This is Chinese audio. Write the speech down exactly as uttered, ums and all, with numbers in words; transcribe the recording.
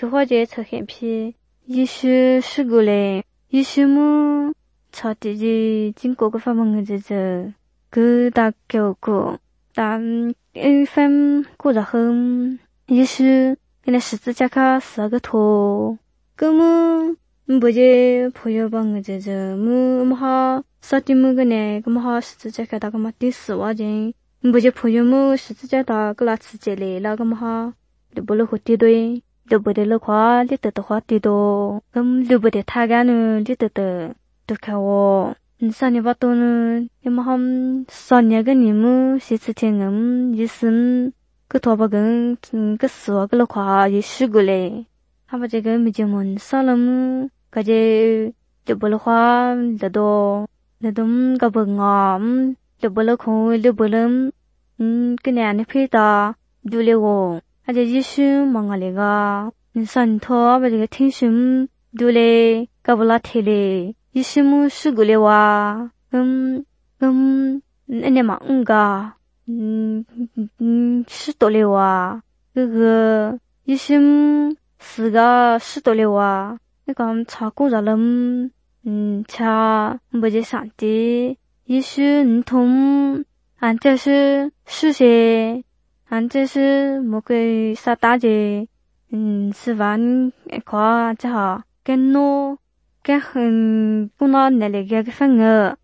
就或者出现批，也许是过来，也许么，朝地的经过个发梦的这这，个大叫过，但一分过着很，也许跟那十字架卡十个头，个么，不就朋友帮个这这，么么哈，啥地么个呢？个么哈十字架卡大个么第四瓦人，不就朋友么十字架大个拉直接来了个么哈，就不了好地对。留不得了话，你得的话地多，咁留不得他干呢，你得的，都看我，你三年八多呢，你们好三年个你们是次天咁，也是个头发跟嗯个死啊个了话也试过嘞，他把这个没见门上了么，感觉留不了话得多，得多个不啊，留不了空，留不了，嗯个年的配搭，留了我。而且也许忙啊那个，你上头把这个听讯读嘞，搞不拉提嘞，也许么事故嘞哇，嗯嗯，那你忙个，嗯嗯嗯，是多嘞哇，这个也许是个是多嘞哇，那个查过着了，嗯，查不接上的，也许你同，俺这是是谁？俺这是某个啥大姐，嗯，吃饭夸这哈，跟喏，跟很不那那里个个份额，